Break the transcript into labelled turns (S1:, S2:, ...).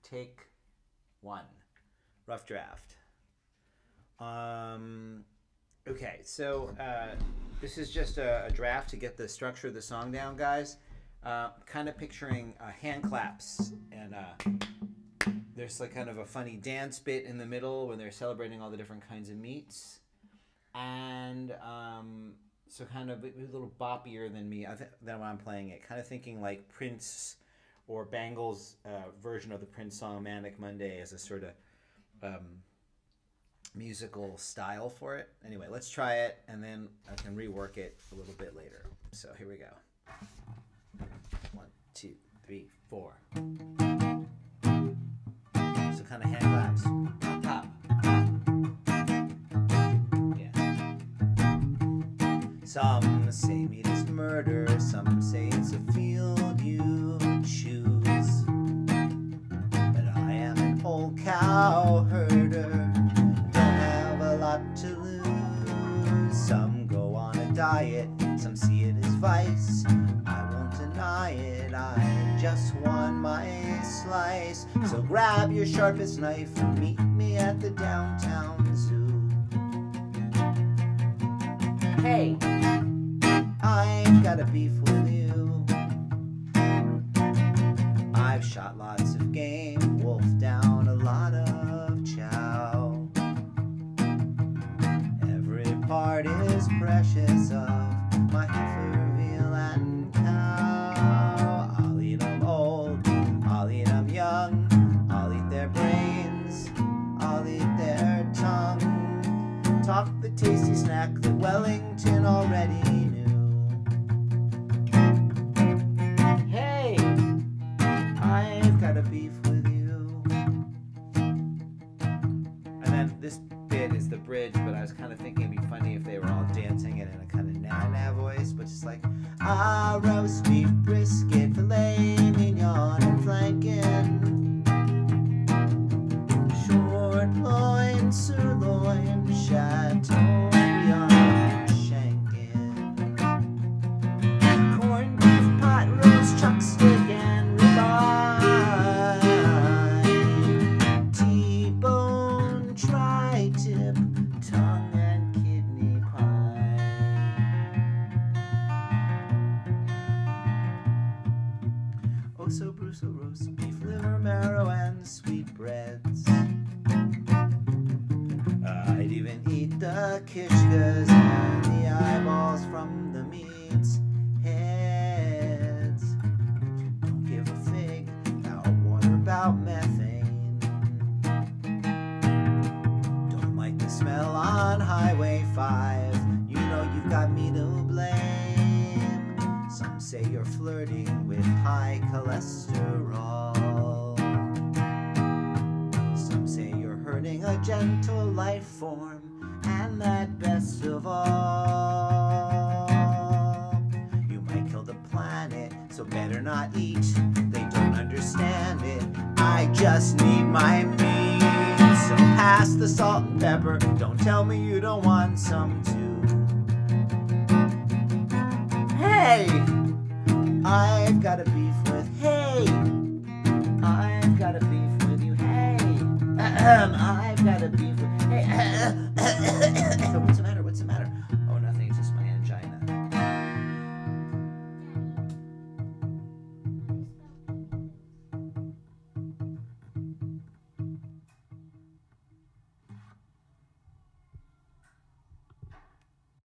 S1: Take one. Rough draft. Okay, so this is just a draft to get the structure of the song down, guys. Kind of picturing hand claps, and there's like kind of a funny dance bit in the middle when they're celebrating all the different kinds of meats, and so kind of a little boppier than me than when I'm playing it. Kind of thinking like Prince or Bangles' version of the Prince song "Manic Monday" as a sort of musical style for it. Anyway, let's try it, and then I can rework it a little bit later. So here we go. 1, 2, 3, 4. So kind of hand claps. Pop, pop, pop. Yeah. Some say meat is murder. Some say it's a field you choose. But I am an old cow herder. To lose. Some go on a diet, some see it as vice. I won't deny it, I just want my slice. So grab your sharpest knife and meet me at the downtown zoo. Hey, I've got a beef with you. I've shot lots of game, wolfed down a lot of chow. Part is precious of my heifer, veal, and cow. I'll eat 'em old, I'll eat 'em young, I'll eat their brains, I'll eat their tongue. Talk the tasty snack that Wellington already knew. Hey, I've got a beef with you. And then this bit is the bridge, but I was kind of thinking it'd be funny if they were all dancing it in a kind of na-na voice, but just like roast beef, brisket, filet mignon, and flankin', short loin, sirloin, chateaubriand, shankin', corned beef, pot roast, chuck stick, and ribeye, T-bone, tri-tip, tongue, and kidney pie. Osso brusso roast beef, liver, marrow, and sweetbreads. I'd even eat the kishkas and the eyeballs from the meat's heads. Don't give a fig out water about methane. Don't like the smell on Highway 5. You know you've got me to blame. Some say you're flirting with high cholesterol. Some say you're hurting a gentle life form. And that best of all, you might kill the planet, so better not eat. They don't understand it. I just need my meat. So pass the salt and pepper. Don't tell me you don't want some too. Hey, I've got a beef with. Hey, I've got a beef with you. Hey, I've got a beef with. Hey, so